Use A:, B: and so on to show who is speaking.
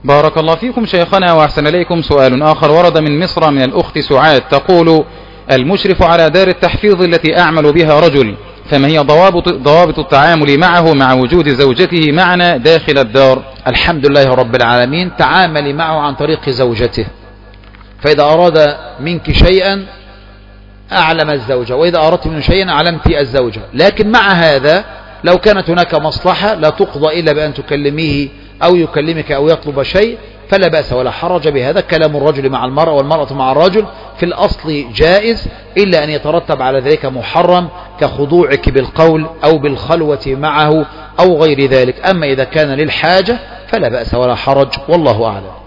A: بارك الله فيكم شيخنا وأحسن إليكم. سؤال آخر ورد من مصر من الأخت سعاد تقول: المشرف على دار التحفيظ التي أعمل بها رجل، فما هي ضوابط التعامل معه مع وجود زوجته معنا داخل الدار؟
B: الحمد لله رب العالمين. تعاملي معه عن طريق زوجته، فإذا أراد منك شيئا أعلم الزوجة، وإذا أردت منه شيئا أعلمت الزوجة. لكن مع هذا لو كانت هناك مصلحة لا تقضى إلا بأن تكلميه أو يكلمك أو يطلب شيء فلا بأس ولا حرج بهذا. كلام الرجل مع المرأة والمرأة مع الرجل في الأصل جائز، إلا أن يترتب على ذلك محرم كخضوعك بالقول أو بالخلوة معه أو غير ذلك. أما إذا كان للحاجة فلا بأس ولا حرج، والله أعلم.